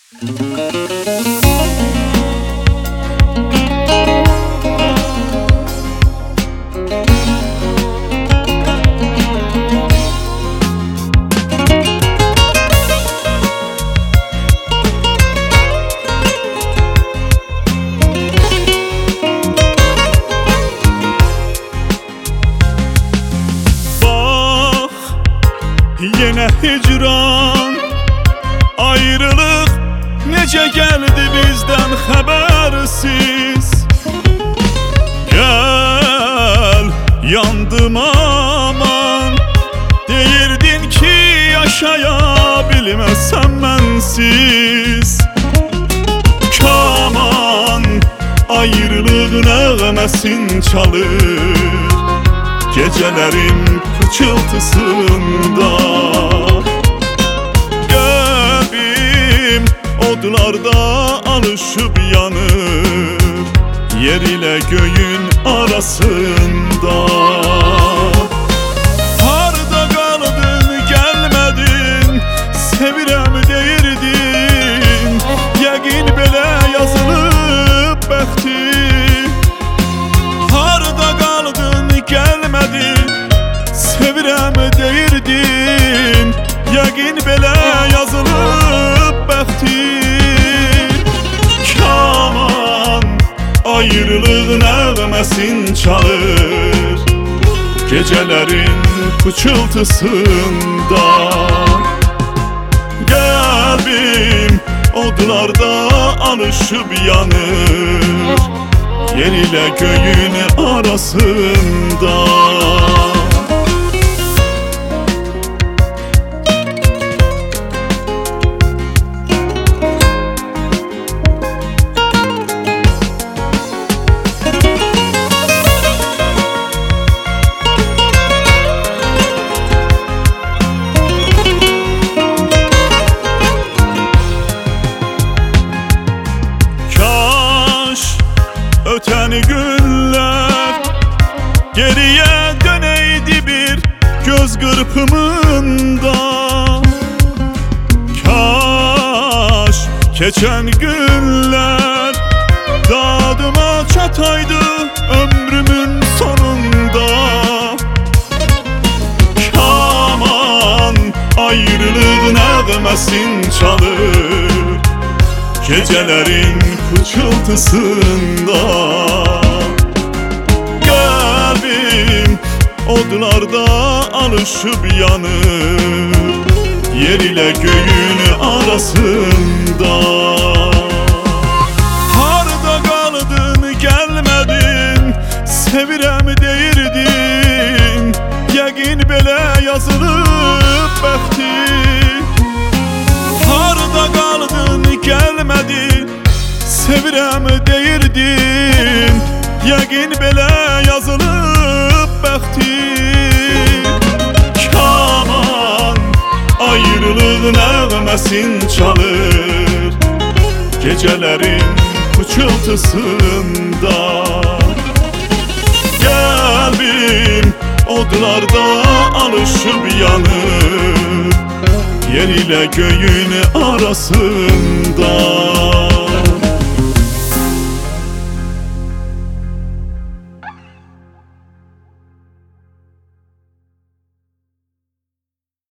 Yine hicran, ayrılık nece geldi bizden habersiz. Gel yandım aman, deyirdin ki yaşayabilmezsem bensiz. Kaman ayrılığın nağmesini çalır gecelerin pıçıltısında. Kalbim odlarda alışıp yanır, yer ile göğün arasında. Harda kaldın gelmedin, sevirem deyirdin, yəqin belə yazılıb bəxti. Harda kaldın gelmedin, sevirem deyirdin, yəqin belə yazılıb bəxti. Kaman ayrılığın nağmesini çalır gecelerin pıçıltısında. Kalbim odlarda alışıp yanır, yer ile göğün arasında. Öten günler geriye döneydi bir göz kırpımında. Kaş geçen günler dadıma çataydı ömrümün sonunda. Kaman ayrılığın nağmesini çalır gecelerin pıçıltısında. Kalbim odlarda alışıp yanır, yer ile göğün arasında. Harda kaldın gelmedin, sevirem deyirdin, yəqin belə yazılıb bəxti. Harda kaldın gelmedin, sevirem deyirdin, yəqin belə yazılıb bəxti. Kaman ayrılığın nağmesini çalır gecelerin pıçıltısında. Kalbim odlarda alışıp yanır, yer ile göğün arasında.